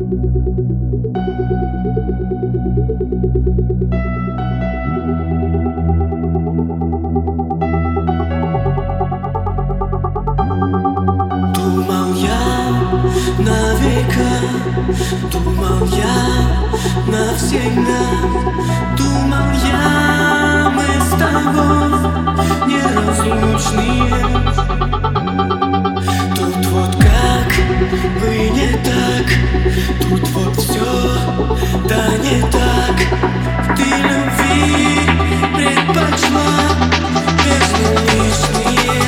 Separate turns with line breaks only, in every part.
Думал я на века, думал я навсегда, думал я, мы с тобой неразлучные. Тут вот как бы не так, тут вот все, да не так. Ты любви предпочла безлишние.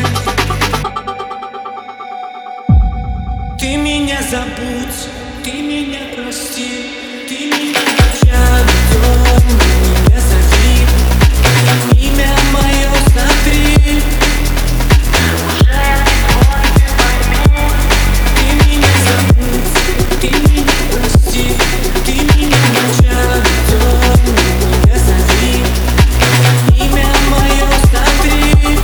Ты меня забудь, ты меня прости, ты меня ночами не зови, имя мое смотри. Ты меня забудь, ты меня прости, ты меня ночами не зови, имя мое смотри.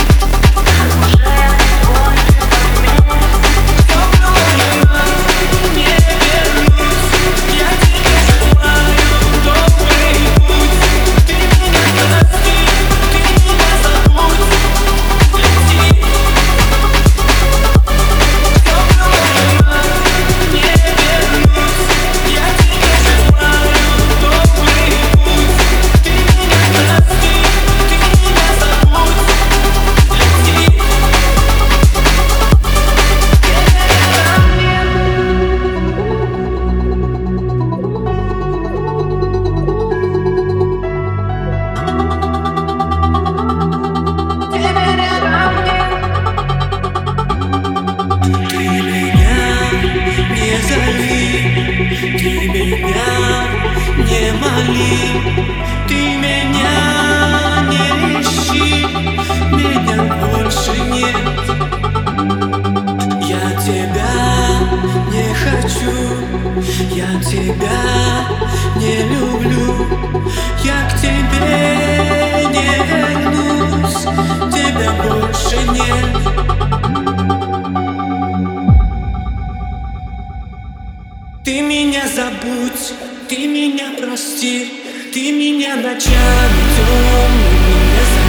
Ты меня не моли, ты меня не ищи, меня больше нет. Я тебя не хочу, я тебя не люблю, я к тебе не вернусь, тебя больше нет. Ты меня забудь, ты меня прости, ты меня ночами темными не забудь.